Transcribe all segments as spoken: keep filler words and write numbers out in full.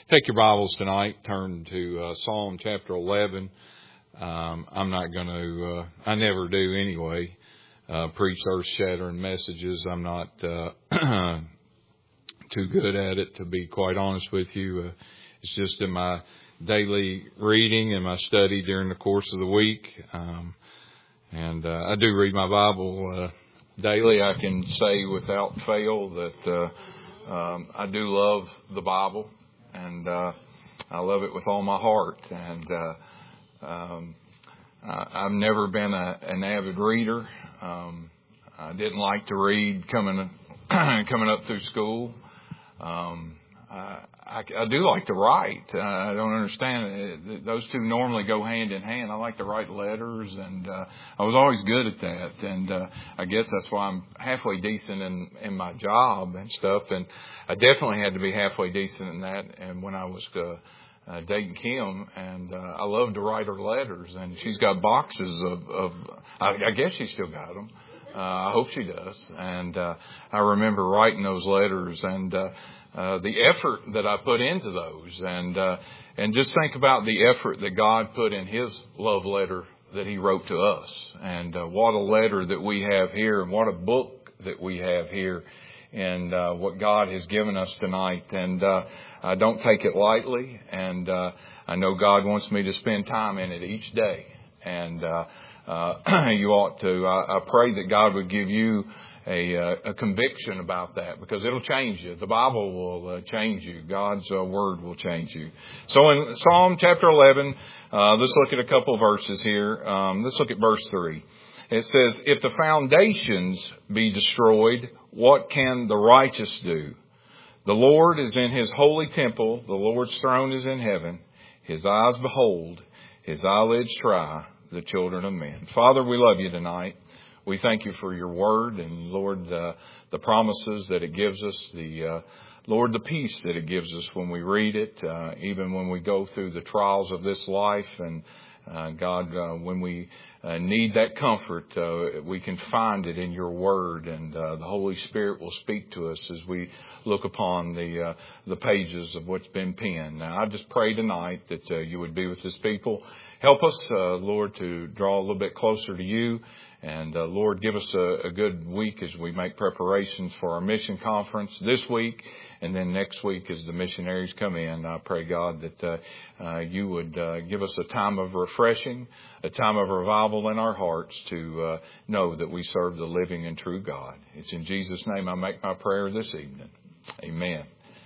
Take your Bibles tonight, turn to uh, Psalm chapter eleven. Um, I'm not going to, uh, I never do anyway, uh, preach earth-shattering messages. I'm not uh, too good at it, to be quite honest with you. Uh, it's just in my daily reading and my study during the course of the week. Um, and uh, I do read my Bible uh, daily. I can say without fail that uh, um, I do love the Bible. And uh, I love it with all my heart. And uh, um, I, I've never been a, an avid reader. Um, I didn't like to read coming coming up through school. Um, I, I, I do like to write. Uh, I don't understand it. Those two normally go hand in hand. I like to write letters, and uh, I was always good at that. And uh, I guess that's why I'm halfway decent in, in my job and stuff. And I definitely had to be halfway decent in that. And when I was uh, uh, dating Kim, and uh, I loved to write her letters, and she's got boxes of, of I, I guess she still got them. Uh, I hope she does. And uh, I remember writing those letters and uh, uh, the effort that I put into those. And uh, and just think about the effort that God put in His love letter that He wrote to us. And uh, what a letter that we have here, and what a book that we have here, and uh, what God has given us tonight. And uh, I don't take it lightly. And uh, I know God wants me to spend time in it each day. And uh, uh, you ought to. I, I pray that God would give you a, uh, a conviction about that, because it'll change you. The Bible will uh, change you. God's uh, Word will change you. So in Psalm chapter eleven, uh, let's look at a couple of verses here. Um, let's look at verse three. It says, "If the foundations be destroyed, what can the righteous do? The Lord is in His holy temple. The Lord's throne is in heaven. His eyes behold, His eyelids try the children of men." Father, we love you tonight. We thank you for your word, and Lord, uh, the promises that it gives us, the uh, Lord, the peace that it gives us when we read it, uh, even when we go through the trials of this life. And uh, God, uh, when we uh, need that comfort, uh, we can find it in your word, and uh, the Holy Spirit will speak to us as we look upon the uh, the pages of what's been penned. Now, I just pray tonight that uh, you would be with this people. Help us, uh, Lord, to draw a little bit closer to you. And, uh, Lord, give us a, a good week as we make preparations for our mission conference this week. And then next week as the missionaries come in, I pray, God, that uh, uh, you would uh, give us a time of refreshing, a time of revival in our hearts to uh, know that we serve the living and true God. It's in Jesus' name I make my prayer this evening. Amen.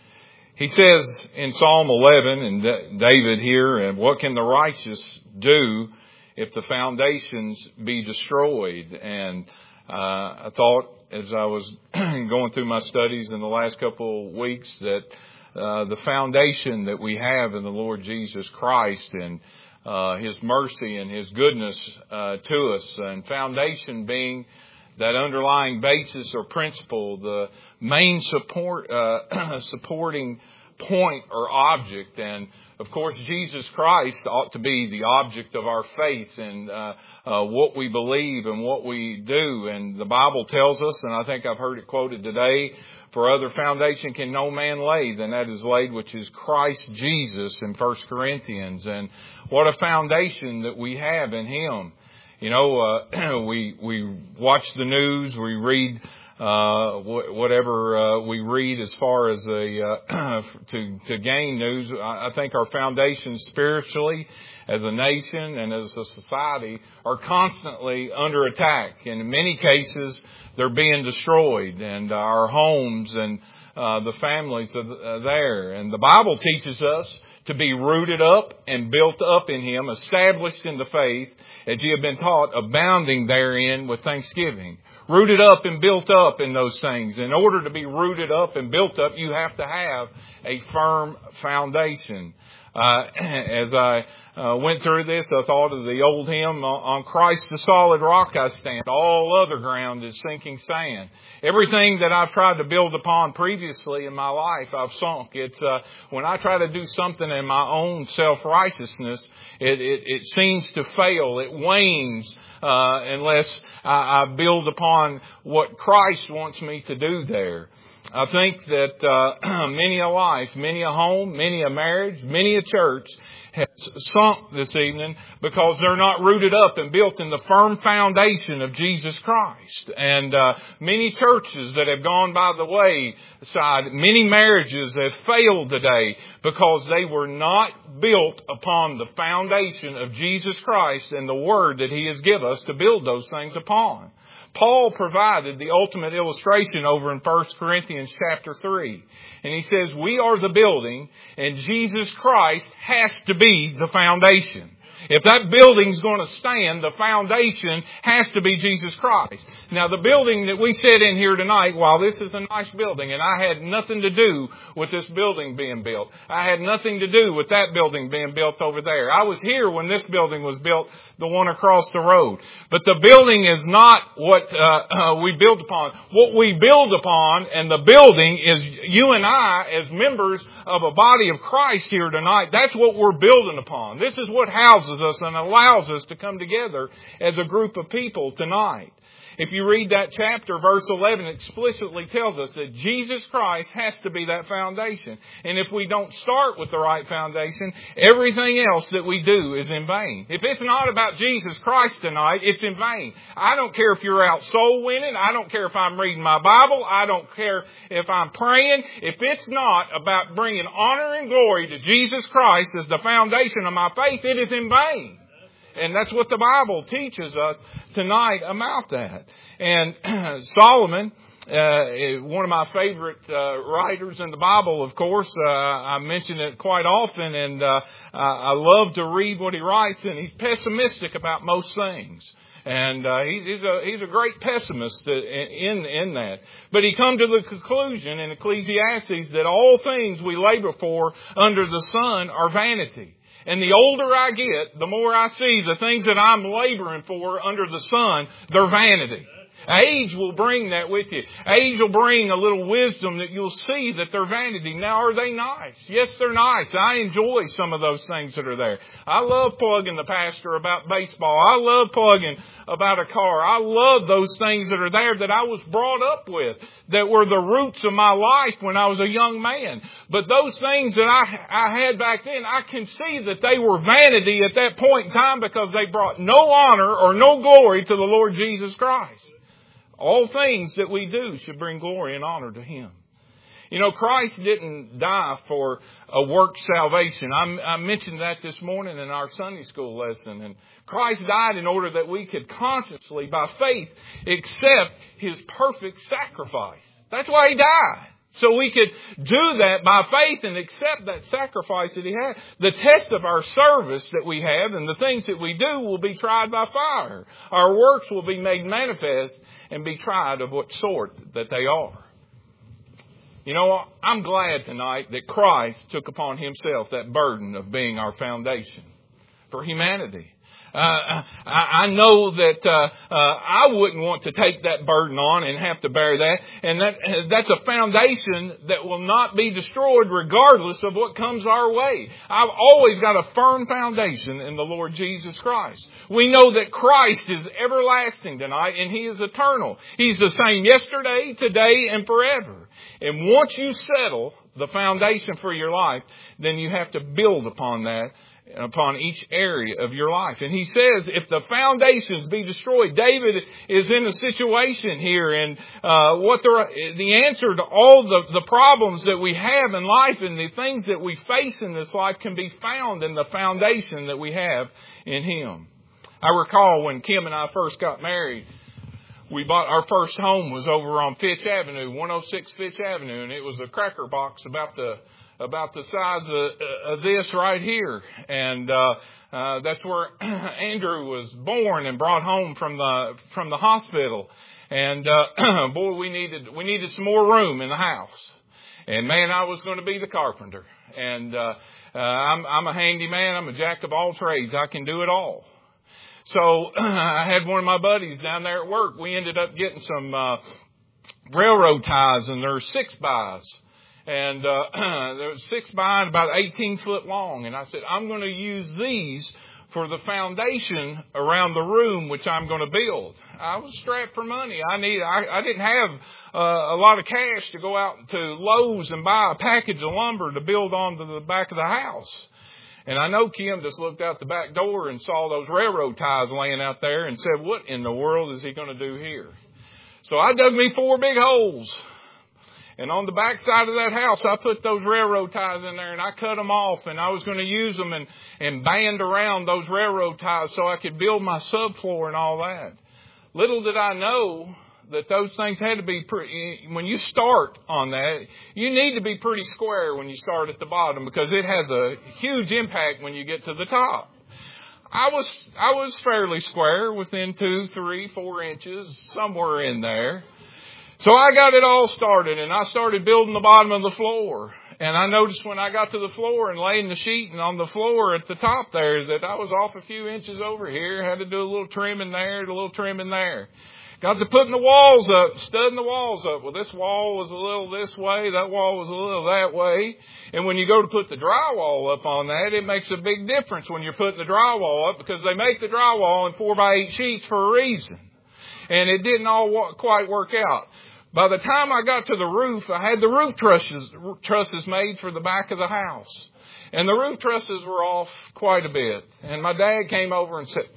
He says in Psalm eleven, and David here, and what can the righteous do if the foundations be destroyed? And uh, I thought as I was going through my studies in the last couple of weeks that uh, the foundation that we have in the Lord Jesus Christ, and uh, His mercy and His goodness uh, to us, and foundation being that underlying basis or principle, the main support, uh, supporting point or object. And of course, Jesus Christ ought to be the object of our faith and uh, uh, what we believe and what we do. And the Bible tells us, and I think I've heard it quoted today, "For other foundation can no man lay than that is laid, which is Christ Jesus," in First Corinthians. And what a foundation that we have in Him. You know, uh, we we watch the news, we read uh, wh- whatever uh, we read as far as a uh, to to gain news. I, I think our foundations spiritually, as a nation and as a society, are constantly under attack. And in many cases, they're being destroyed, and our homes and uh, the families are there. And the Bible teaches us to be rooted up and built up in Him, established in the faith, as ye have been taught, abounding therein with thanksgiving. Rooted up and built up in those things. In order to be rooted up and built up, you have to have a firm foundation. Uh, as I uh, went through this, I thought of the old hymn, "On Christ the solid rock I stand, all other ground is sinking sand." Everything that I've tried to build upon previously in my life, I've sunk. It's uh, when I try to do something in my own self-righteousness, it, it, it seems to fail. It wanes uh, unless I, I build upon what Christ wants me to do there. I think that uh, many a life, many a home, many a marriage, many a church has sunk this evening because they're not rooted up and built in the firm foundation of Jesus Christ. And uh, many churches that have gone by the wayside, many marriages have failed today because they were not built upon the foundation of Jesus Christ and the Word that He has given us to build those things upon. Paul provided the ultimate illustration over in First Corinthians chapter three. And he says, we are the building and Jesus Christ has to be the foundation. If that building's going to stand, the foundation has to be Jesus Christ. Now, the building that we sit in here tonight, while this is a nice building, and I had nothing to do with this building being built. I had nothing to do with that building being built over there. I was here when this building was built, the one across the road. But the building is not what uh, uh, we build upon. What we build upon, and the building is you and I as members of a body of Christ here tonight. That's what we're building upon. This is what houses us and allows us to come together as a group of people tonight. If you read that chapter, verse eleven explicitly tells us that Jesus Christ has to be that foundation. And if we don't start with the right foundation, everything else that we do is in vain. If it's not about Jesus Christ tonight, it's in vain. I don't care if you're out soul winning. I don't care if I'm reading my Bible. I don't care if I'm praying. If it's not about bringing honor and glory to Jesus Christ as the foundation of my faith, it is in vain. And that's what the Bible teaches us tonight about that. And Solomon, uh, one of my favorite uh, writers in the Bible, of course, uh, I mention it quite often, and uh, I love to read what he writes, and he's pessimistic about most things. And uh, he, he's a he's a great pessimist in in that. But he come to the conclusion in Ecclesiastes that all things we labor for under the sun are vanity. And the older I get, the more I see the things that I'm laboring for under the sun, they're vanity. Age will bring that with you. Age will bring a little wisdom that you'll see that they're vanity. Now, are they nice? Yes, they're nice. I enjoy some of those things that are there. I love plugging the pastor about baseball. I love plugging about a car. I love those things that are there that I was brought up with, that were the roots of my life when I was a young man. But those things that I, I had back then, I can see that they were vanity at that point in time because they brought no honor or no glory to the Lord Jesus Christ. All things that we do should bring glory and honor to Him. You know, Christ didn't die for a work salvation. I, I mentioned that this morning in our Sunday school lesson. And Christ died in order that we could consciously, by faith, accept His perfect sacrifice. That's why He died. So we could do that by faith and accept that sacrifice that He had. The test of our service that we have and the things that we do will be tried by fire. Our works will be made manifest and be tried of what sort that they are. You know, I'm glad tonight that Christ took upon Himself that burden of being our foundation for humanity. Uh, I, I know that uh, uh, I wouldn't want to take that burden on and have to bear that. And that that's a foundation that will not be destroyed regardless of what comes our way. I've always got a firm foundation in the Lord Jesus Christ. We know that Christ is everlasting tonight and He is eternal. He's the same yesterday, today, and forever. And once you settle the foundation for your life, then you have to build upon that, upon each area of your life. And he says, if the foundations be destroyed, David is in a situation here, and uh, what the the answer to all the, the problems that we have in life and the things that we face in this life can be found in the foundation that we have in Him. I recall when Kim and I first got married, we bought our first home was over on Fitch Avenue, one oh six Fitch Avenue, and it was a cracker box about the about the size of, of this right here. And uh, uh, that's where Andrew was born and brought home from the from the hospital. And uh, boy, we needed we needed some more room in the house. And man, I was going to be the carpenter. And uh, uh, I'm, I'm a handyman. I'm a jack of all trades. I can do it all. So I had one of my buddies down there at work. We ended up getting some uh, railroad ties, and they're six bys. And uh, there was six by and about eighteen foot long. And I said, I'm going to use these for the foundation around the room which I'm going to build. I was strapped for money. I need. I, I didn't have uh, a lot of cash to go out to Lowe's and buy a package of lumber to build onto the back of the house. And I know Kim just looked out the back door and saw those railroad ties laying out there and said, "What in the world is he going to do here?" So I dug me four big holes. And on the back side of that house, I put those railroad ties in there and I cut them off, and I was going to use them and, and band around those railroad ties so I could build my subfloor and all that. Little did I know that those things had to be pretty, when you start on that, you need to be pretty square when you start at the bottom, because it has a huge impact when you get to the top. I was, I was fairly square, within two, three, four inches, somewhere in there. So I got it all started, and I started building the bottom of the floor. And I noticed when I got to the floor and laying the sheet and on the floor at the top there that I was off a few inches over here. Had to do a little trimming there, a little trimming there. Got to putting the walls up, studding the walls up. Well, this wall was a little this way, that wall was a little that way. And when you go to put the drywall up on that, it makes a big difference when you're putting the drywall up, because they make the drywall in four by eight sheets for a reason. And it didn't all quite work out. By the time I got to the roof, I had the roof trusses, trusses made for the back of the house. And the roof trusses were off quite a bit. And my dad came over and said,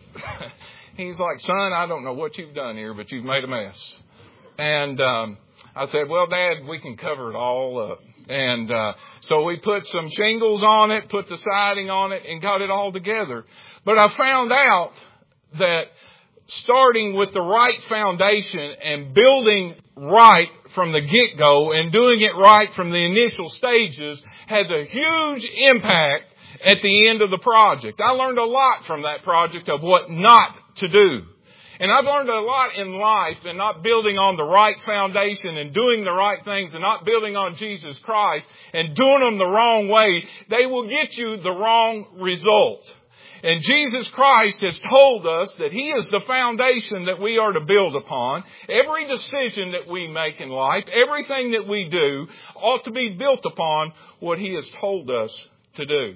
he's like, "Son, I don't know what you've done here, but you've made a mess." And um, I said, "Well, Dad, we can cover it all up." And uh, so we put some shingles on it, put the siding on it, and got it all together. But I found out that starting with the right foundation and building right from the get-go and doing it right from the initial stages has a huge impact at the end of the project. I learned a lot from that project of what not to do. And I've learned a lot in life in not building on the right foundation and doing the right things and not building on Jesus Christ and doing them the wrong way. They will get you the wrong result. And Jesus Christ has told us that He is the foundation that we are to build upon. Every decision that we make in life, everything that we do, ought to be built upon what He has told us to do.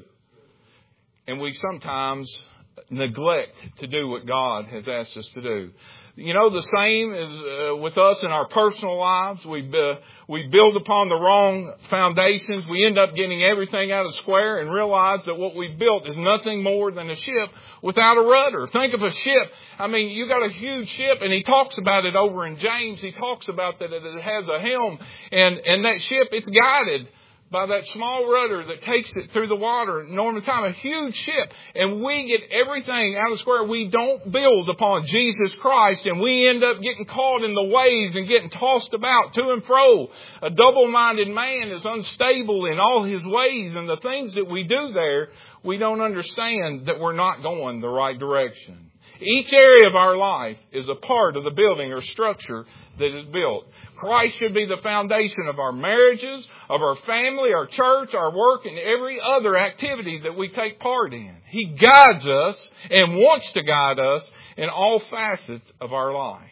And we sometimes neglect to do what God has asked us to do. You know, the same is uh, with us in our personal lives. We uh, we build upon the wrong foundations. We end up getting everything out of square and realize that what we've built is nothing more than a ship without a rudder. Think of a ship. I mean, you got a huge ship, and he talks about it over in James. He talks about that it has a helm, and, and that ship, it's guided by that small rudder that takes it through the water. Normal time, a huge ship. And we get everything out of square. We don't build upon Jesus Christ, and we end up getting caught in the waves and getting tossed about to and fro. A double-minded man is unstable in all his ways, and the things that we do there, we don't understand that we're not going the right direction. Each area of our life is a part of the building or structure that is built. Christ should be the foundation of our marriages, of our family, our church, our work, and every other activity that we take part in. He guides us and wants to guide us in all facets of our life.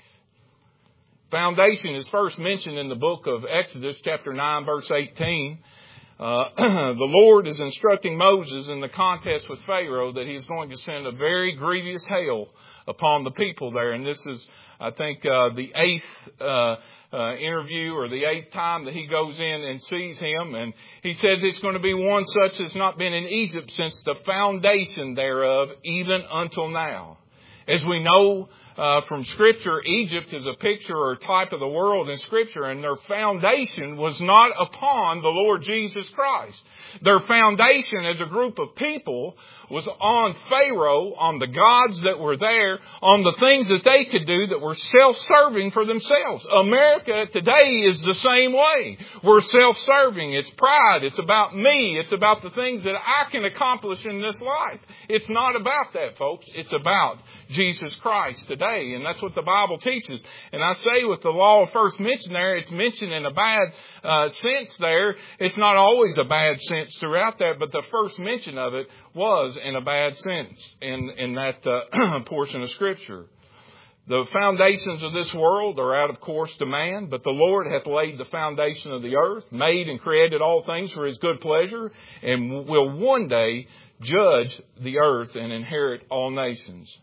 Foundation is first mentioned in the book of Exodus, chapter nine, verse eighteen. Uh, the Lord is instructing Moses in the contest with Pharaoh that he is going to send a very grievous hail upon the people there. And this is, I think, uh, the eighth uh, uh, interview or the eighth time that he goes in and sees him. And he says it's going to be one such as not been in Egypt since the foundation thereof, even until now. As we know uh, from Scripture, Egypt is a picture or a type of the world in Scripture, and their foundation was not upon the Lord Jesus Christ. Their foundation as a group of people was on Pharaoh, on the gods that were there, on the things that they could do that were self-serving for themselves. America today is the same way. We're self-serving. It's pride. It's about me. It's about the things that I can accomplish in this life. It's not about that, folks. It's about Jesus Christ today. And that's what the Bible teaches. And I say with the law first mentioned there, it's mentioned in a bad uh, sense there. It's not always a bad sense throughout that, but the first mention of it was in a bad sense in, in that uh, portion of Scripture. The foundations of this world are out of course to man, but the Lord hath laid the foundation of the earth, made and created all things for His good pleasure, and will one day judge the earth and inherit all nations.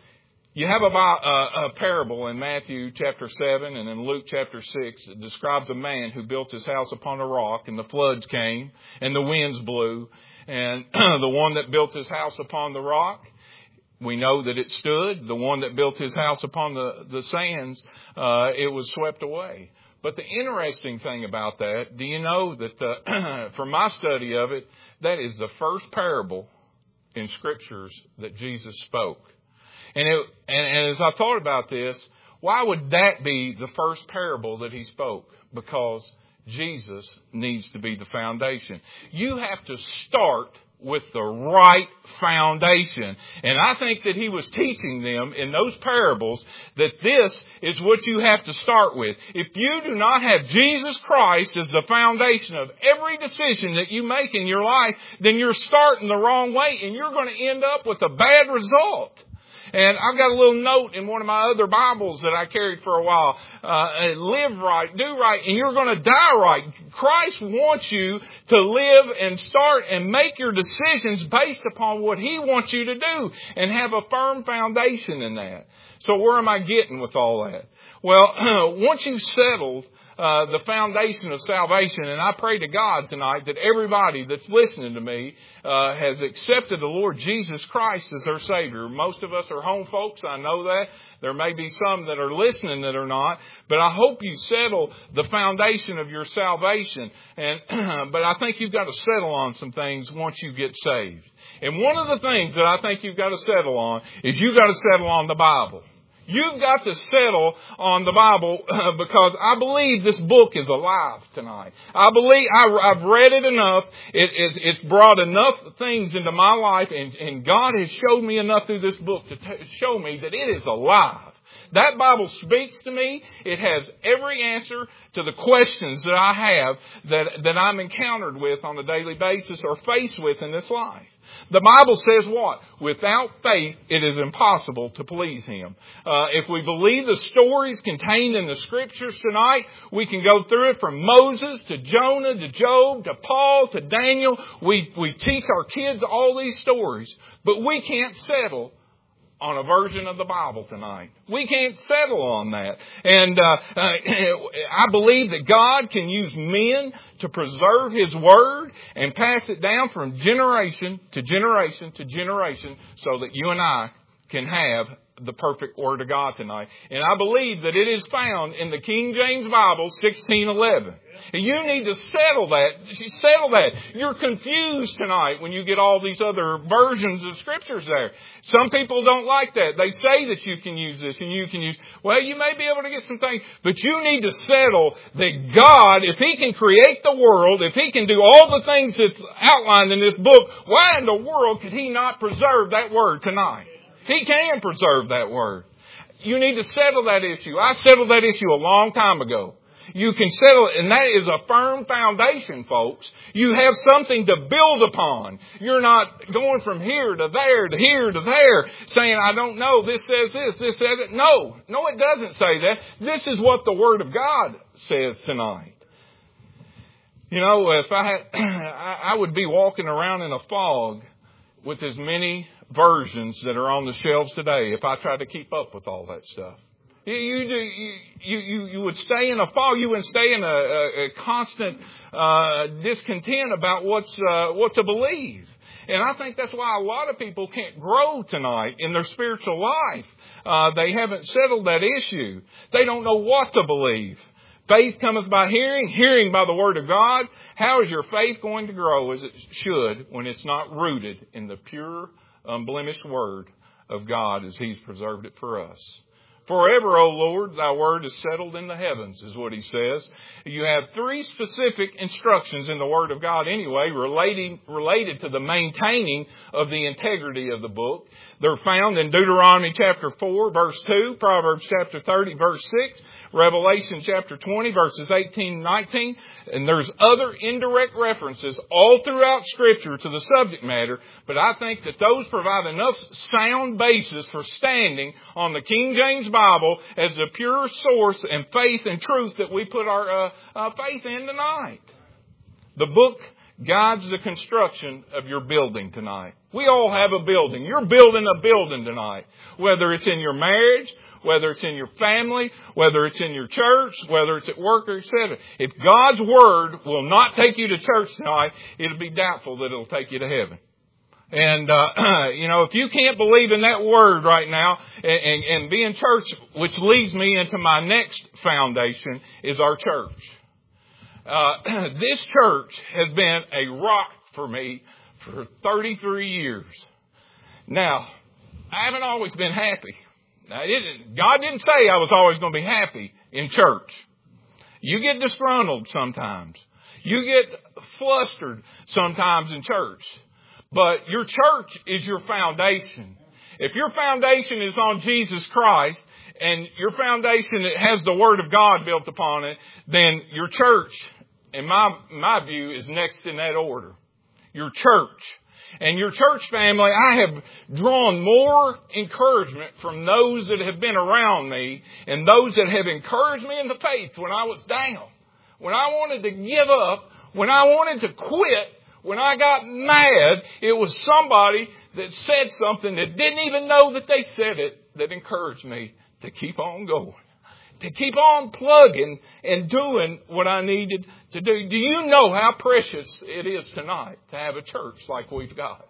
You have a, a, a parable in Matthew chapter seven and in Luke chapter six that describes a man who built his house upon a rock, and the floods came and the winds blew, and the one that built his house upon the rock, we know that it stood. The one that built his house upon the, the sands, uh, it was swept away. But the interesting thing about that, do you know that uh, from my study of it, that is the first parable in Scriptures that Jesus spoke. And, it, and, and as I thought about this, why would that be the first parable that He spoke? Because Jesus needs to be the foundation. You have to start with the right foundation. And I think that He was teaching them in those parables that this is what you have to start with. If you do not have Jesus Christ as the foundation of every decision that you make in your life, then you're starting the wrong way and you're going to end up with a bad result. And I've got a little note in one of my other Bibles that I carried for a while. Uh, live right, do right, and you're going to die right. Christ wants you to live and start and make your decisions based upon what He wants you to do and have a firm foundation in that. So where am I getting with all that? Well, once you've settled Uh, the foundation of salvation. And I pray to God tonight that everybody that's listening to me uh, has accepted the Lord Jesus Christ as their Savior. Most of us are home folks. I know that. There may be some that are listening that are not. But I hope you settle the foundation of your salvation. And but I think you've got to settle on some things once you get saved. And one of the things that I think you've got to settle on is you've got to settle on the Bible. You've got to settle on the Bible uh, because I believe this book is alive tonight. I believe I, I've read it enough. It, it, it's brought enough things into my life, and, and God has showed me enough through this book to t- show me that it is alive. That Bible speaks to me. It has every answer to the questions that I have that, that I'm encountered with on a daily basis or faced with in this life. The Bible says what? Without faith, it is impossible to please Him. Uh, if we believe the stories contained in the Scriptures tonight, we can go through it from Moses to Jonah to Job to Paul to Daniel. We, we teach our kids all these stories, but we can't settle on a version of the Bible tonight. We can't settle on that. And uh, uh, I believe that God can use men to preserve His Word and pass it down from generation to generation to generation so that you and I can have the perfect Word of God tonight. And I believe that it is found in the King James Bible, sixteen eleven. And you need to settle that. Settle that. You're confused tonight when you get all these other versions of Scriptures there. Some people don't like that. They say that you can use this and you can use... Well, you may be able to get some things, but you need to settle that God, if He can create the world, if He can do all the things that's outlined in this book, why in the world could He not preserve that Word tonight? He can preserve that Word. You need to settle that issue. I settled that issue a long time ago. You can settle it, and that is a firm foundation, folks. You have something to build upon. You're not going from here to there to here to there saying, I don't know, this says this, this says it. No, no, it doesn't say that. This is what the Word of God says tonight. You know, if I had, I would be walking around in a fog with as many versions that are on the shelves today if I tried to keep up with all that stuff. You, you, you, you, you would stay in a fog. You would stay in a, a, a constant uh, discontent about what's uh, what to believe. And I think that's why a lot of people can't grow tonight in their spiritual life. Uh, they haven't settled that issue. They don't know what to believe. Faith cometh by hearing, hearing by the Word of God. How is your faith going to grow as it should when it's not rooted in the pure, unblemished Word of God as He's preserved it for us? Forever, O Lord, Thy Word is settled in the heavens, is what He says. You have three specific instructions in the Word of God anyway, relating, related to the maintaining of the integrity of the book. They're found in Deuteronomy chapter four, verse two, Proverbs chapter thirty, verse six, Revelation chapter twenty, verses eighteen and nineteen. And there's other indirect references all throughout Scripture to the subject matter. But I think that those provide enough sound basis for standing on the King James Bible as the pure source and faith and truth that we put our uh, uh, faith in tonight. The book guides the construction of your building tonight. We all have a building. You're building a building tonight. Whether it's in your marriage, whether it's in your family, whether it's in your church, whether it's at work, or et cetera. If God's Word will not take you to church tonight, it'll be doubtful that it'll take you to heaven. And, uh, you know, if you can't believe in that Word right now and, and, and be in church, which leads me into my next foundation, is our church. Uh, this church has been a rock for me for thirty-three years. Now, I haven't always been happy. Now, it didn't, God didn't say I was always going to be happy in church. You get disgruntled sometimes. You get flustered sometimes in church. But your church is your foundation. If your foundation is on Jesus Christ and your foundation has the Word of God built upon it, then your church, in my, my view, is next in that order. Your church. And your church family, I have drawn more encouragement from those that have been around me and those that have encouraged me in the faith when I was down. When I wanted to give up, when I wanted to quit, when I got mad, it was somebody that said something that didn't even know that they said it that encouraged me to keep on going. To keep on plugging and doing what I needed to do. Do you know how precious it is tonight to have a church like we've got?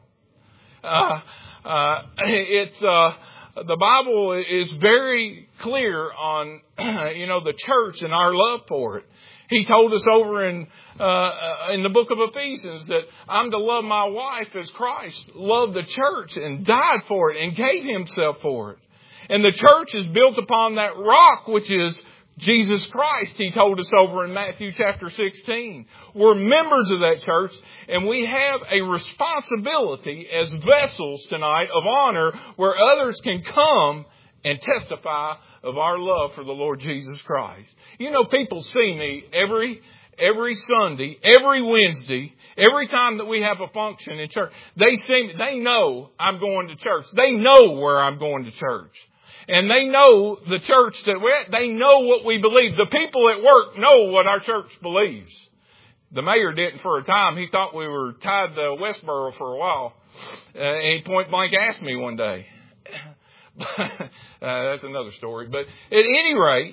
Uh, uh, it's, uh, the Bible is very clear on, you know, the church and our love for it. He told us over in, uh, in the book of Ephesians that I'm to love my wife as Christ loved the church and died for it and gave himself for it. And the church is built upon that rock, which is Jesus Christ, he told us over in Matthew chapter sixteen. We're members of that church, and we have a responsibility as vessels tonight of honor where others can come and testify of our love for the Lord Jesus Christ. You know, people see me every Every Sunday, every Wednesday, every time that we have a function in church. They see me, they know I'm going to church. They know where I'm going to church. And they know the church that we're at. They know what we believe. The people at work know what our church believes. The mayor didn't for a time. He thought we were tied to Westboro for a while. Uh, and he point blank asked me one day. uh, that's another story. But at any rate,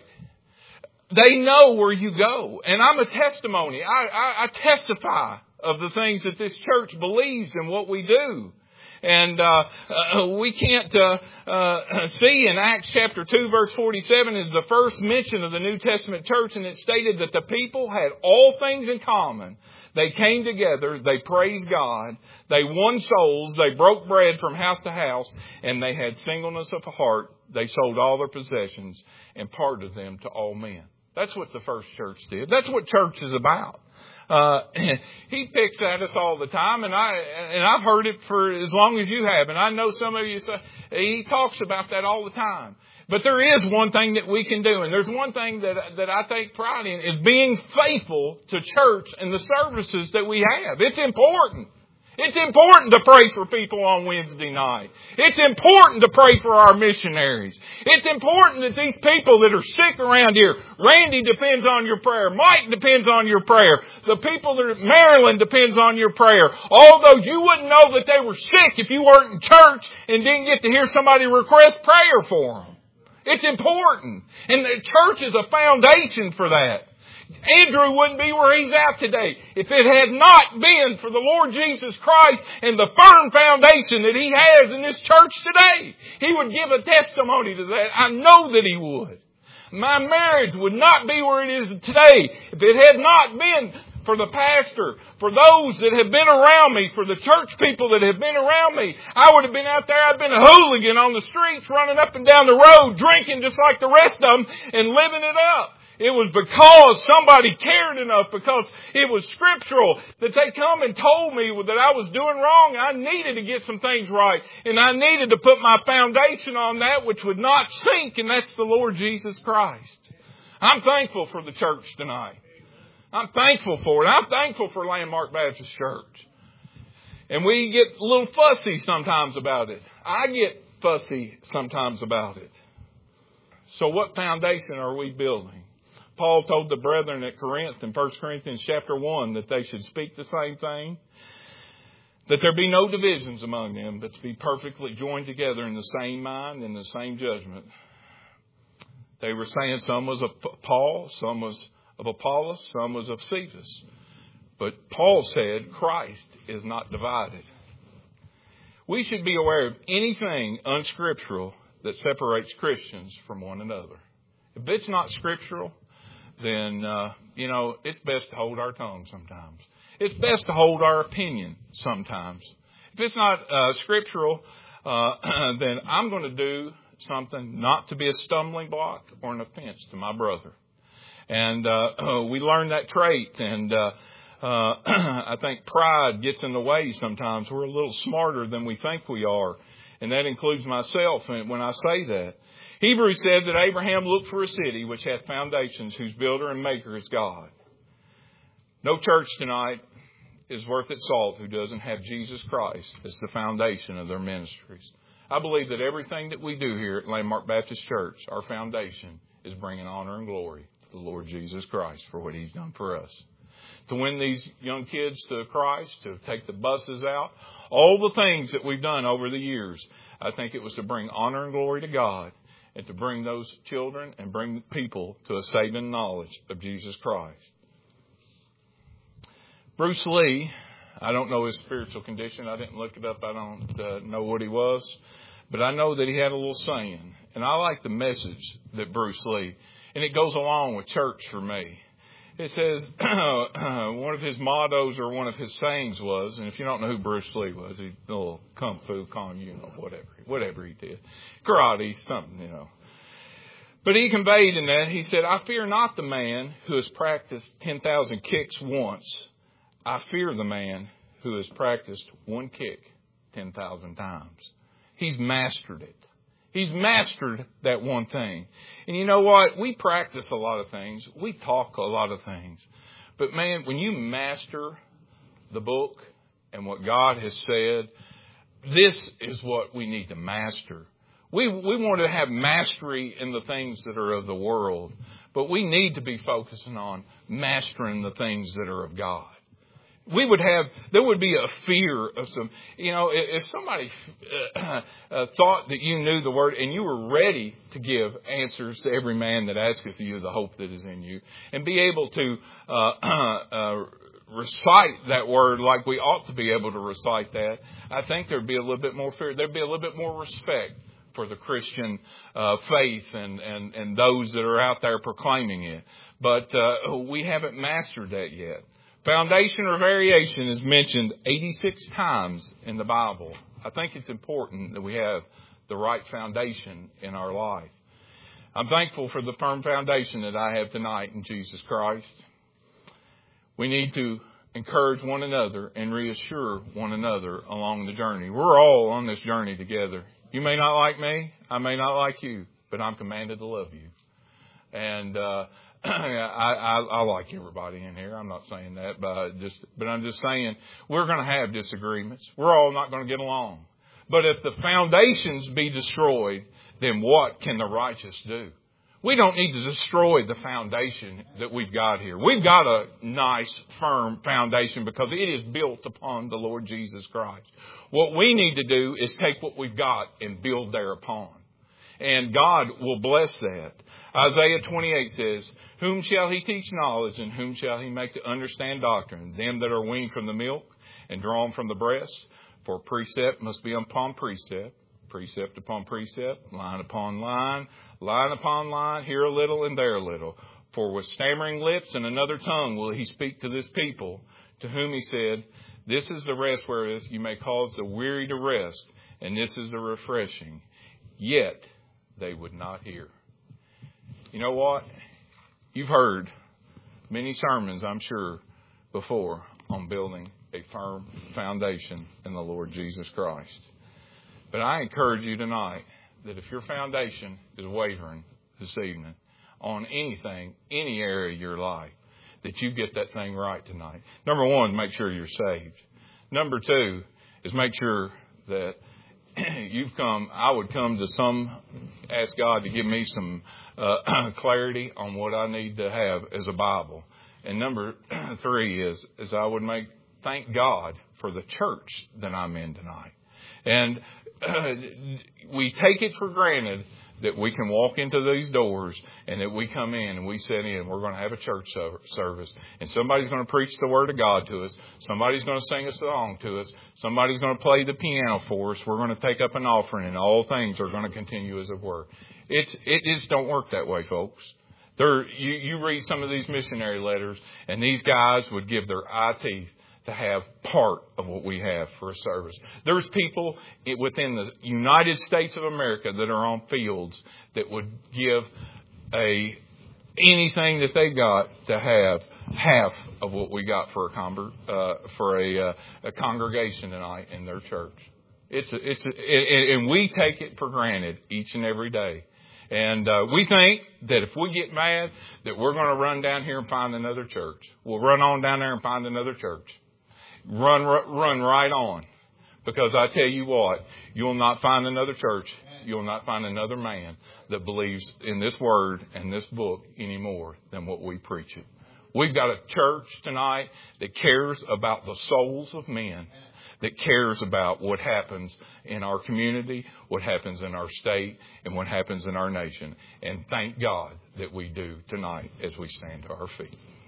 they know where you go. And I'm a testimony. I, I, I testify of the things that this church believes and what we do. And uh, uh we can't uh, uh see in Acts chapter two verse forty-seven is the first mention of the New Testament church, and it stated that the people had all things in common. They came together, they praised God, they won souls, they broke bread from house to house, and they had singleness of heart. They sold all their possessions and parted them to all men. That's what the first church did. That's what church is about. Uh, he picks at us all the time, and I, and I've heard it for as long as you have, and I know some of you say, he talks about that all the time. But there is one thing that we can do, and there's one thing that, that I take pride in, is being faithful to church and the services that we have. It's important. It's important to pray for people on Wednesday night. It's important to pray for our missionaries. It's important that these people that are sick around here, Randy depends on your prayer. Mike depends on your prayer. The people that are, Marilyn depends on your prayer. Although you wouldn't know that they were sick if you weren't in church and didn't get to hear somebody request prayer for them. It's important. And the church is a foundation for that. Andrew wouldn't be where he's at today if it had not been for the Lord Jesus Christ and the firm foundation that he has in this church today. He would give a testimony to that. I know that he would. My marriage would not be where it is today if it had not been for the pastor, for those that have been around me, for the church people that have been around me. I would have been out there, I'd been a hooligan on the streets, running up and down the road, drinking just like the rest of them and living it up. It was because somebody cared enough, because it was scriptural, that they come and told me that I was doing wrong. I needed to get some things right. And I needed to put my foundation on that which would not sink, and that's the Lord Jesus Christ. I'm thankful for the church tonight. I'm thankful for it. I'm thankful for Landmark Baptist Church. And we get a little fussy sometimes about it. I get fussy sometimes about it. So what foundation are we building? Paul told the brethren at Corinth in First Corinthians chapter one that they should speak the same thing, that there be no divisions among them, but to be perfectly joined together in the same mind and the same judgment. They were saying some was of Paul, some was of Apollos, some was of Cephas. But Paul said Christ is not divided. We should be aware of anything unscriptural that separates Christians from one another. If it's not scriptural, then, uh, you know, it's best to hold our tongue sometimes. It's best to hold our opinion sometimes. If it's not uh, scriptural, uh, then I'm going to do something not to be a stumbling block or an offense to my brother. And uh, we learn that trait, and uh, uh, I think pride gets in the way sometimes. We're a little smarter than we think we are, and that includes myself when I say that. Hebrews said that Abraham looked for a city which hath foundations, whose builder and maker is God. No church tonight is worth its salt who doesn't have Jesus Christ as the foundation of their ministries. I believe that everything that we do here at Landmark Baptist Church, our foundation, is bringing honor and glory to the Lord Jesus Christ for what He's done for us. To win these young kids to Christ, to take the buses out, all the things that we've done over the years, I think it was to bring honor and glory to God and to bring those children and bring people to a saving knowledge of Jesus Christ. Bruce Lee, I don't know his spiritual condition. I didn't look it up. I don't uh, know what he was. But I know that he had a little saying. And I like the message that Bruce Lee, and it goes along with church for me. It says, one of his mottos or one of his sayings was, and if you don't know who Bruce Lee was, he's a little kung fu, con, you know, whatever, whatever he did. Karate, something, you know. But he conveyed in that, he said, I fear not the man who has practiced ten thousand kicks once. I fear the man who has practiced one kick ten thousand times. He's mastered it. He's mastered that one thing. And you know what? We practice a lot of things. We talk a lot of things. But man, when you master the book and what God has said, this is what we need to master. We, we want to have mastery in the things that are of the world, but we need to be focusing on mastering the things that are of God. We would have, there would be a fear of some, you know, if somebody uh, uh, thought that you knew the word and you were ready to give answers to every man that asketh you the hope that is in you, and be able to uh, uh, recite that word like we ought to be able to recite that, I think there'd be a little bit more fear. There'd be a little bit more respect for the Christian uh, faith and, and, and those that are out there proclaiming it. But uh, we haven't mastered that yet. Foundation or variation is mentioned eighty-six times in the Bible. I think it's important that we have the right foundation in our life. I'm thankful for the firm foundation that I have tonight in Jesus Christ. We need to encourage one another and reassure one another along the journey. We're all on this journey together. You may not like me. I may not like you, but I'm commanded to love you. And, uh, I, I, I like everybody in here. I'm not saying that, but just, but I'm just saying we're going to have disagreements. We're all not going to get along. But if the foundations be destroyed, then what can the righteous do? We don't need to destroy the foundation that we've got here. We've got a nice, firm foundation because it is built upon the Lord Jesus Christ. What we need to do is take what we've got and build thereupon. And God will bless that. Isaiah twenty-eight says, whom shall he teach knowledge, and whom shall he make to understand doctrine? Them that are weaned from the milk and drawn from the breast. For precept must be upon precept, precept upon precept, line upon line, line upon line, here a little and there a little. For with stammering lips and another tongue will he speak to this people, to whom he said, this is the rest wherewith you may cause the weary to rest, and this is the refreshing. Yet they would not hear. You know what? You've heard many sermons, I'm sure, before on building a firm foundation in the Lord Jesus Christ. But I encourage you tonight that if your foundation is wavering this evening, on anything, any area of your life, that you get that thing right tonight. Number one, make sure you're saved. Number two is make sure that you've come, I would come to some, ask God to give me some uh, clarity on what I need to have as a Bible. And number three is, is I would make, thank God for the church that I'm in tonight. And uh, we take it for granted that we can walk into these doors and that we come in and we sit in. We're going to have a church service, and somebody's going to preach the Word of God to us. Somebody's going to sing a song to us. Somebody's going to play the piano for us. We're going to take up an offering, and all things are going to continue as it were. It's it just don't work that way, folks. There, you, you read some of these missionary letters, and these guys would give their eye teeth to have part of what we have for a service. There's people within the United States of America that are on fields that would give a anything that they got to have half of what we got for a conver, uh, for a, uh, a congregation tonight in their church. It's a, it's a, it, and we take it for granted each and every day. And uh, we think that if we get mad, that we're going to run down here and find another church. We'll run on down there and find another church. Run, run right on. Because I tell you what, you'll not find another church. You'll not find another man that believes in this word and this book any more than what we preach it. We've got a church tonight that cares about the souls of men, that cares about what happens in our community, what happens in our state, and what happens in our nation. And thank God that we do tonight as we stand to our feet.